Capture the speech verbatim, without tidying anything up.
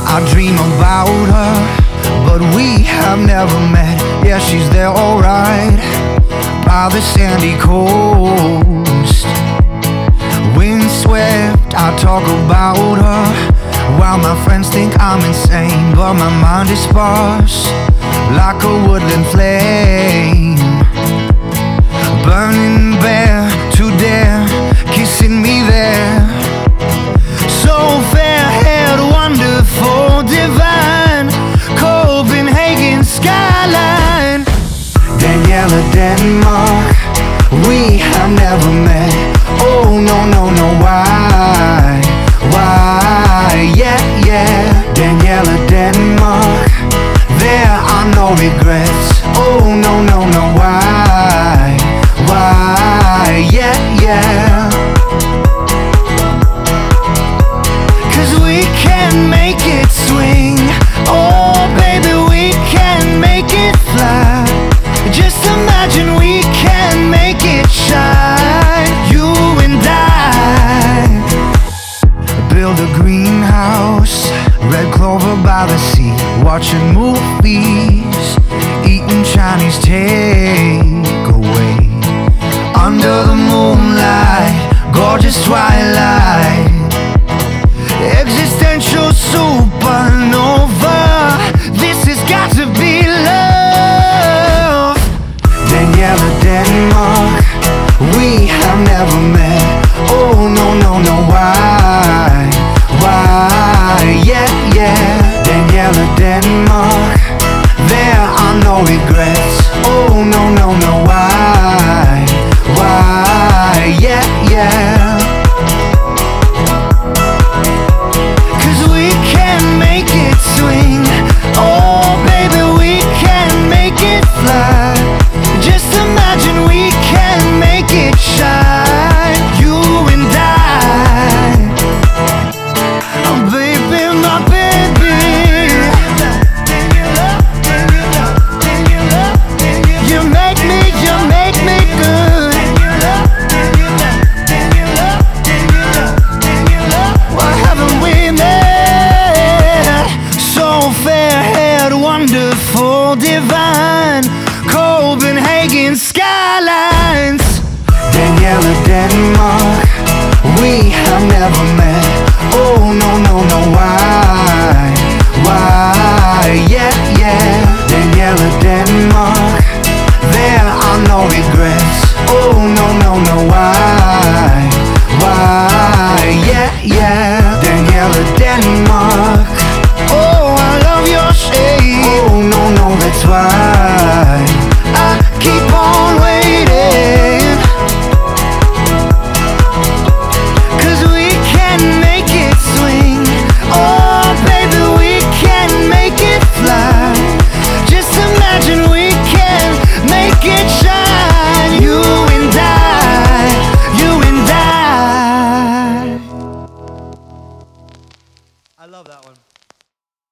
I dream about her, but we have never met. Yeah, she's there alright, by the sandy coast. Windswept, I talk about her, while my friends think I'm insane. But my mind is sparse, like a woodland flame, burning bare to dare, kissing me there. So fair-haired, wonderful, divine, Copenhagen skyline. Daniela, Denmark, we have never met. Oh no, no, no, why? Why? Yeah, yeah. Daniela, Denmark, there are no regrets. Oh no, no, no, why? Why? Yeah, yeah. Cause we can make it swing. Oh baby, we can make it fly. Just imagine we can make it shine. You and I build a greenhouse, red clover by the sea, watching movies, eating Chinese takeaway, under the moonlight, gorgeous twilight, existential supernova. This has got to be love. Daniela, Denmark, we have never met. Oh no, no, no, why? Why? Yeah, yeah. Daniela, Denmark, there are no regrets. Oh no, no, no, why? Why? Yeah, yeah. Cause we can make it swing. Oh baby, we can make it fly. Just imagine we can make it shine. You and I. Oh baby, my baby. You make me, you make me good. Why haven't we met? So fair-haired, wonderful, divine, Copenhagen skylines. Daniela, Denmark, we have never met.